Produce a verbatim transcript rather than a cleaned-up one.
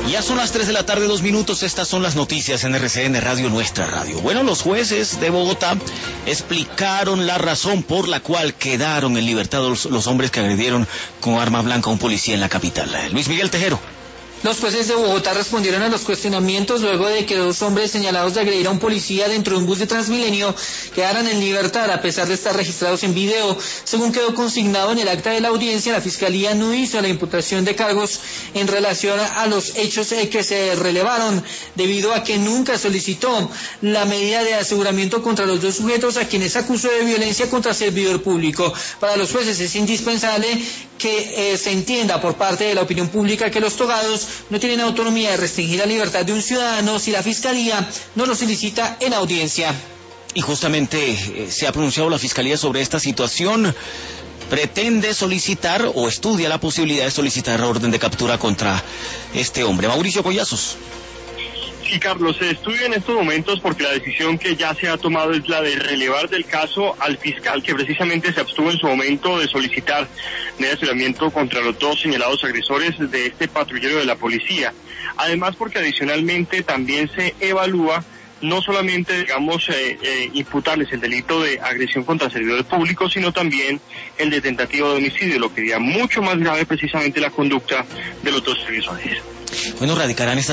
Ya son las tres de la tarde, dos minutos. Estas son las noticias en R C N Radio, nuestra radio. Bueno, los jueces de Bogotá explicaron la razón por la cual quedaron en libertad los, los hombres que agredieron con arma blanca a un policía en la capital. Luis Miguel Tejero. Los jueces de Bogotá respondieron a los cuestionamientos luego de que dos hombres señalados de agredir a un policía dentro de un bus de Transmilenio quedaran en libertad a pesar de estar registrados en video. Según quedó consignado en el acta de la audiencia, la Fiscalía no hizo la imputación de cargos en relación a los hechos que se relevaron, debido a que nunca solicitó la medida de aseguramiento contra los dos sujetos a quienes acusó de violencia contra servidor público. Para los jueces es indispensable que eh, se entienda por parte de la opinión pública que los togados no tienen autonomía de restringir la libertad de un ciudadano si la Fiscalía no lo solicita en audiencia. Y justamente eh, se ha pronunciado la Fiscalía sobre esta situación. Pretende solicitar o estudia la posibilidad de solicitar orden de captura contra este hombre. Mauricio Collazos. Sí, Carlos, se estudia en estos momentos porque la decisión que ya se ha tomado es la de relevar del caso al fiscal, que precisamente se abstuvo en su momento de solicitar de aseguramiento contra los dos señalados agresores de este patrullero de la policía. Además, porque adicionalmente también se evalúa no solamente, digamos, eh, eh, imputarles el delito de agresión contra servidores públicos, sino también el de tentativa de homicidio, lo que haría mucho más grave precisamente la conducta de los dos agresores. Bueno, radicarán esta